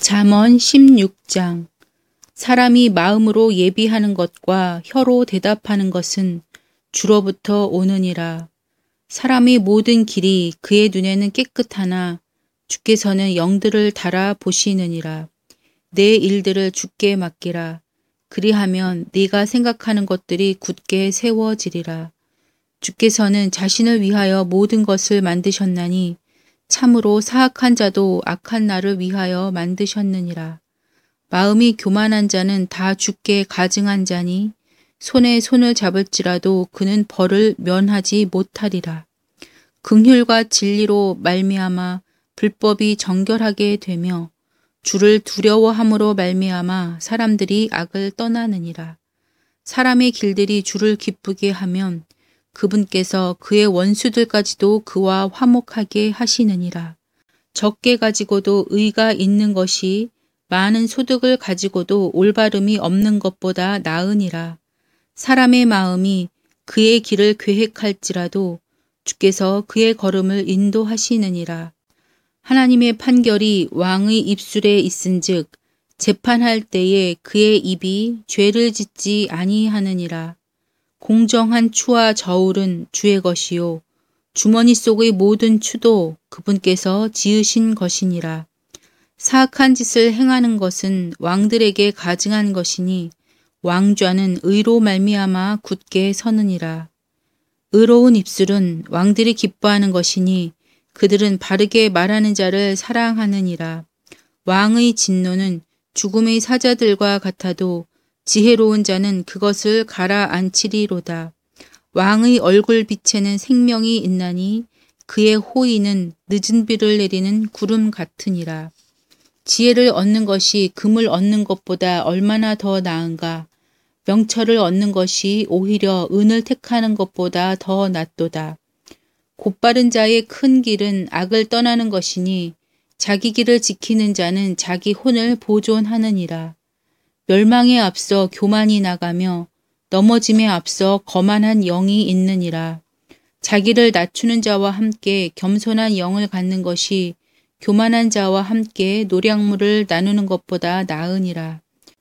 잠언 16장. 사람이 마음으로 예비하는 것과 혀로 대답하는 것은 주로부터 오느니라. 사람의 모든 길이 그의 눈에는 깨끗하나 주께서는 영들을 달아 보시느니라. 내 일들을 주께 맡기라. 그리하면 네가 생각하는 것들이 굳게 세워지리라. 주께서는 자신을 위하여 모든 것을 만드셨나니 참으로 사악한 자도 악한 날을 위하여 만드셨느니라. 마음이 교만한 자는 다 주께 가증한 자니 손에 손을 잡을지라도 그는 벌을 면하지 못하리라. 긍휼과 진리로 말미암아 불법이 정결하게 되며 주를 두려워함으로 말미암아 사람들이 악을 떠나느니라. 사람의 길들이 주를 기쁘게 하면 그분께서 그의 원수들까지도 그와 화목하게 하시느니라. 적게 가지고도 의가 있는 것이 많은 소득을 가지고도 올바름이 없는 것보다 나으니라. 사람의 마음이 그의 길을 계획할지라도 주께서 그의 걸음을 인도하시느니라. 하나님의 판결이 왕의 입술에 있은즉 재판할 때에 그의 입이 죄를 짓지 아니하느니라. 공정한 추와 저울은 주의 것이요 주머니 속의 모든 추도 그분께서 지으신 것이니라. 사악한 짓을 행하는 것은 왕들에게 가증한 것이니 왕좌는 의로 말미암아 굳게 서느니라. 의로운 입술은 왕들이 기뻐하는 것이니 그들은 바르게 말하는 자를 사랑하느니라. 왕의 진노는 죽음의 사자들과 같아도 지혜로운 자는 그것을 가라앉히리로다. 왕의 얼굴 빛에는 생명이 있나니 그의 호의는 늦은 비를 내리는 구름 같으니라. 지혜를 얻는 것이 금을 얻는 것보다 얼마나 더 나은가. 명철을 얻는 것이 오히려 은을 택하는 것보다 더 낫도다. 곧바른 자의 큰 길은 악을 떠나는 것이니 자기 길을 지키는 자는 자기 혼을 보존하느니라. 멸망에 앞서 교만이 나가며 넘어짐에 앞서 거만한 영이 있느니라. 자기를 낮추는 자와 함께 겸손한 영을 갖는 것이 교만한 자와 함께 노량물을 나누는 것보다 나으니라.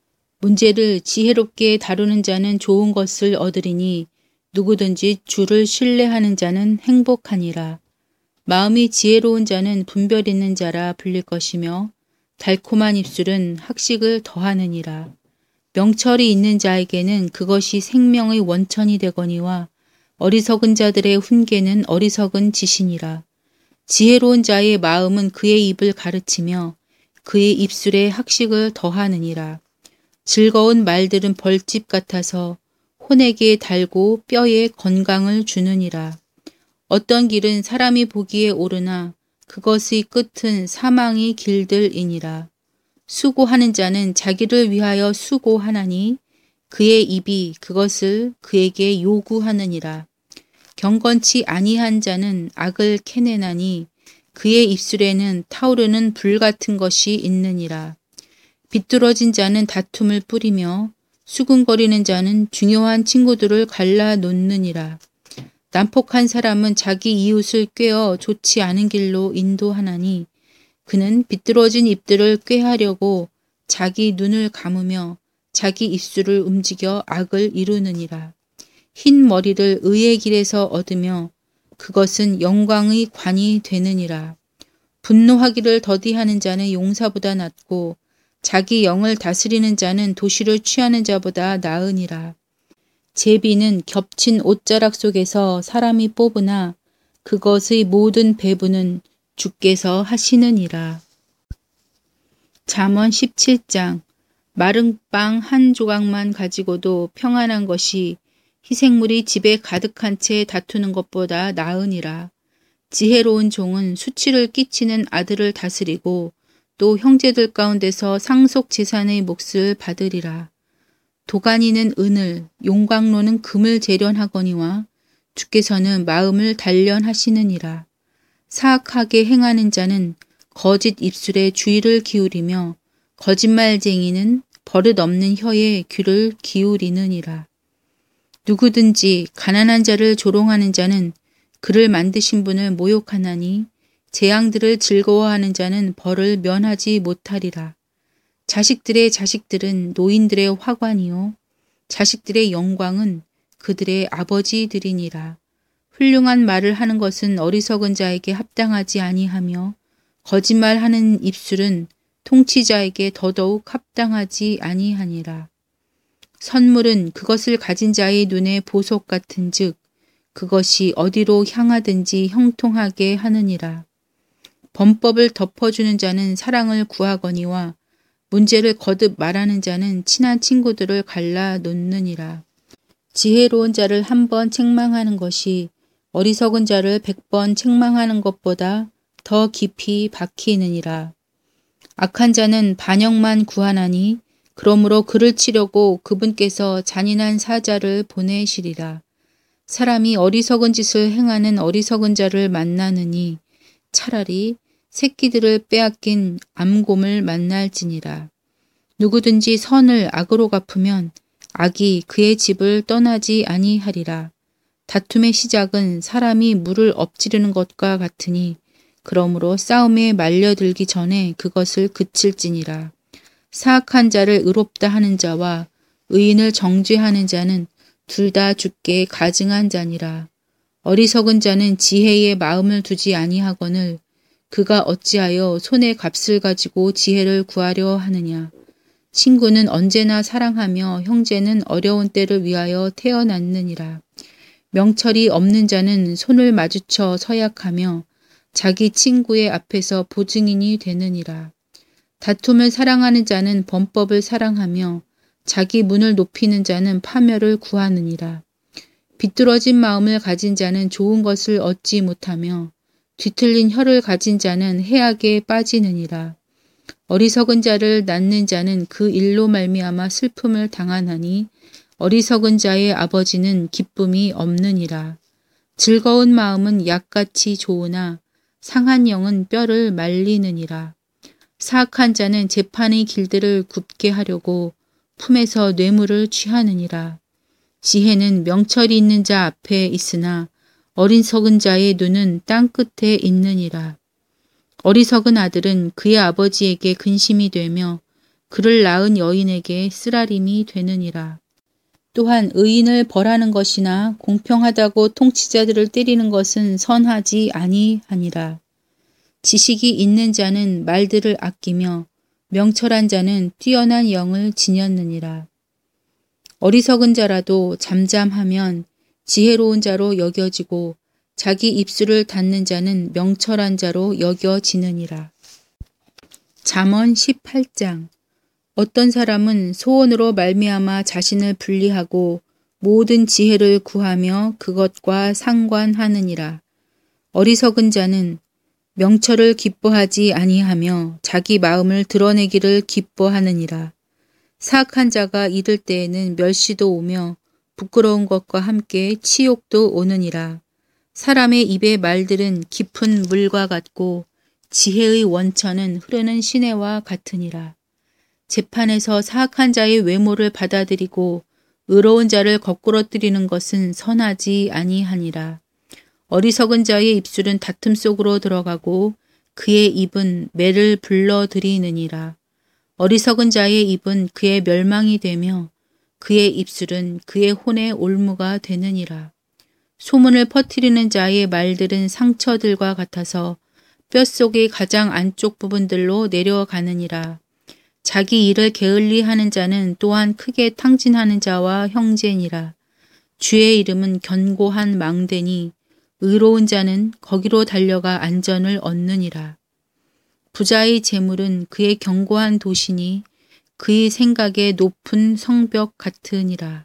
문제를 지혜롭게 다루는 자는 좋은 것을 얻으리니 누구든지 주를 신뢰하는 자는 행복하니라. 마음이 지혜로운 자는 분별 있는 자라 불릴 것이며 달콤한 입술은 학식을 더하느니라. 명철이 있는 자에게는 그것이 생명의 원천이 되거니와 어리석은 자들의 훈계는 어리석은 짓이니라. 지혜로운 자의 마음은 그의 입을 가르치며 그의 입술에 학식을 더하느니라. 즐거운 말들은 벌집 같아서 혼에게 달고 뼈에 건강을 주느니라. 어떤 길은 사람이 보기에 오르나 그것의 끝은 사망의 길들이니라. 수고하는 자는 자기를 위하여 수고하나니 그의 입이 그것을 그에게 요구하느니라. 경건치 아니한 자는 악을 캐내나니 그의 입술에는 타오르는 불 같은 것이 있느니라. 비뚤어진 자는 다툼을 뿌리며 수군거리는 자는 중요한 친구들을 갈라놓느니라. 난폭한 사람은 자기 이웃을 꾀어 좋지 않은 길로 인도하나니 그는 비뚤어진 입들을 꾀하려고 자기 눈을 감으며 자기 입술을 움직여 악을 이루느니라. 흰 머리를 의의 길에서 얻으며 그것은 영광의 관이 되느니라. 분노하기를 더디하는 자는 용사보다 낫고 자기 영을 다스리는 자는 도시를 취하는 자보다 나으니라. 제비는 겹친 옷자락 속에서 사람이 뽑으나 그것의 모든 배부는 주께서 하시느니라. 잠언 17장. 마른 빵 한 조각만 가지고도 평안한 것이 희생물이 집에 가득한 채 다투는 것보다 나으니라. 지혜로운 종은 수치를 끼치는 아들을 다스리고 또 형제들 가운데서 상속 재산의 몫을 받으리라. 도가니는 은을, 용광로는 금을 재련하거니와 주께서는 마음을 단련하시느니라. 사악하게 행하는 자는 거짓 입술에 주의를 기울이며 거짓말쟁이는 버릇없는 혀에 귀를 기울이느니라. 누구든지 가난한 자를 조롱하는 자는 그를 만드신 분을 모욕하나니 재앙들을 즐거워하는 자는 벌을 면하지 못하리라. 자식들의 자식들은 노인들의 화관이요. 자식들의 영광은 그들의 아버지들이니라. 훌륭한 말을 하는 것은 어리석은 자에게 합당하지 아니하며 거짓말하는 입술은 통치자에게 더더욱 합당하지 아니하니라. 선물은 그것을 가진 자의 눈에 보석 같은즉 그것이 어디로 향하든지 형통하게 하느니라. 범법을 덮어주는 자는 사랑을 구하거니와 문제를 거듭 말하는 자는 친한 친구들을 갈라 놓느니라. 지혜로운 자를 한 번 책망하는 것이 어리석은 자를 100번 책망하는 것보다 더 깊이 박히느니라. 악한 자는 반역만 구하나니 그러므로 그를 치려고 그분께서 잔인한 사자를 보내시리라. 사람이 어리석은 짓을 행하는 어리석은 자를 만나느니 차라리 새끼들을 빼앗긴 암곰을 만날지니라. 누구든지 선을 악으로 갚으면 악이 그의 집을 떠나지 아니하리라. 다툼의 시작은 사람이 물을 엎지르는 것과 같으니 그러므로 싸움에 말려들기 전에 그것을 그칠지니라. 사악한 자를 의롭다 하는 자와 의인을 정죄하는 자는 둘 다 죽게 가증한 자니라. 어리석은 자는 지혜의 마음을 두지 아니하거늘 그가 어찌하여 손의 값을 가지고 지혜를 구하려 하느냐. 친구는 언제나 사랑하며 형제는 어려운 때를 위하여 태어났느니라. 명철이 없는 자는 손을 마주쳐 서약하며 자기 친구의 앞에서 보증인이 되느니라. 다툼을 사랑하는 자는 범법을 사랑하며 자기 문을 높이는 자는 파멸을 구하느니라. 비뚤어진 마음을 가진 자는 좋은 것을 얻지 못하며 뒤틀린 혀를 가진 자는 해악에 빠지느니라. 어리석은 자를 낳는 자는 그 일로 말미암아 슬픔을 당하나니 어리석은 자의 아버지는 기쁨이 없느니라. 즐거운 마음은 약같이 좋으나 상한 영은 뼈를 말리느니라. 사악한 자는 재판의 길들을 굽게 하려고 품에서 뇌물을 취하느니라. 지혜는 명철이 있는 자 앞에 있으나 어리석은 자의 눈은 땅 끝에 있느니라. 어리석은 아들은 그의 아버지에게 근심이 되며 그를 낳은 여인에게 쓰라림이 되느니라. 또한 의인을 벌하는 것이나 공평하다고 통치자들을 때리는 것은 선하지 아니하니라. 지식이 있는 자는 말들을 아끼며 명철한 자는 뛰어난 영을 지녔느니라. 어리석은 자라도 잠잠하면 지혜로운 자로 여겨지고 자기 입술을 닫는 자는 명철한 자로 여겨지느니라. 잠언 18장. 어떤 사람은 소원으로 말미암아 자신을 분리하고 모든 지혜를 구하며 그것과 상관하느니라. 어리석은 자는 명철을 기뻐하지 아니하며 자기 마음을 드러내기를 기뻐하느니라. 사악한 자가 이를 때에는 멸시도 오며 부끄러운 것과 함께 치욕도 오느니라. 사람의 입의 말들은 깊은 물과 같고 지혜의 원천은 흐르는 시내와 같으니라. 재판에서 사악한 자의 외모를 받아들이고 의로운 자를 거꾸러뜨리는 것은 선하지 아니하니라. 어리석은 자의 입술은 다툼 속으로 들어가고 그의 입은 매를 불러들이느니라. 어리석은 자의 입은 그의 멸망이 되며 그의 입술은 그의 혼의 올무가 되느니라. 소문을 퍼뜨리는 자의 말들은 상처들과 같아서 뼛속의 가장 안쪽 부분들로 내려가느니라. 자기 일을 게을리하는 자는 또한 크게 탕진하는 자와 형제니라. 주의 이름은 견고한 망대니 의로운 자는 거기로 달려가 안전을 얻느니라. 부자의 재물은 그의 견고한 도시니 그의 생각에 높은 성벽 같으니라.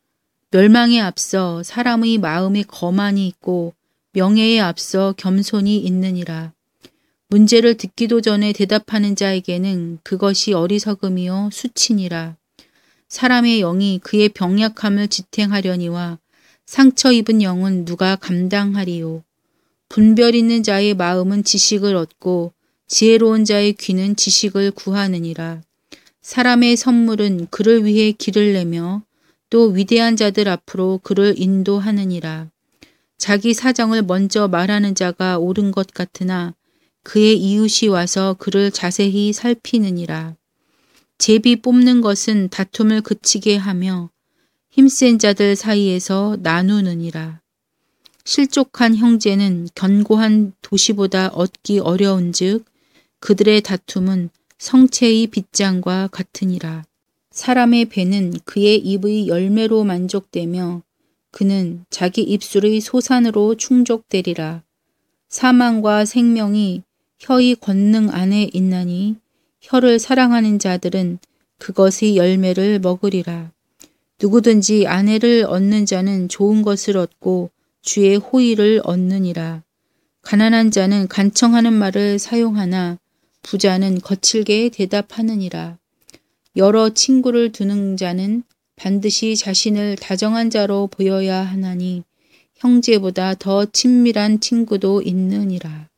멸망에 앞서 사람의 마음에 거만이 있고 명예에 앞서 겸손이 있느니라. 문제를 듣기도 전에 대답하는 자에게는 그것이 어리석음이요 수치니라. 사람의 영이 그의 병약함을 지탱하려니와 상처 입은 영은 누가 감당하리요. 분별 있는 자의 마음은 지식을 얻고 지혜로운 자의 귀는 지식을 구하느니라. 사람의 선물은 그를 위해 길을 내며 또 위대한 자들 앞으로 그를 인도하느니라. 자기 사정을 먼저 말하는 자가 옳은 것 같으나 그의 이웃이 와서 그를 자세히 살피느니라. 제비 뽑는 것은 다툼을 그치게 하며 힘센 자들 사이에서 나누느니라. 실족한 형제는 견고한 도시보다 얻기 어려운즉 그들의 다툼은 성체의 빗장과 같으니라. 사람의 배는 그의 입의 열매로 만족되며 그는 자기 입술의 소산으로 충족되리라. 사망과 생명이 혀의 권능 안에 있나니 혀를 사랑하는 자들은 그것의 열매를 먹으리라. 누구든지 아내를 얻는 자는 좋은 것을 얻고 주의 호의를 얻느니라. 가난한 자는 간청하는 말을 사용하나 부자는 거칠게 대답하느니라. 여러 친구를 두는 자는 반드시 자신을 다정한 자로 보여야 하나니 형제보다 더 친밀한 친구도 있느니라.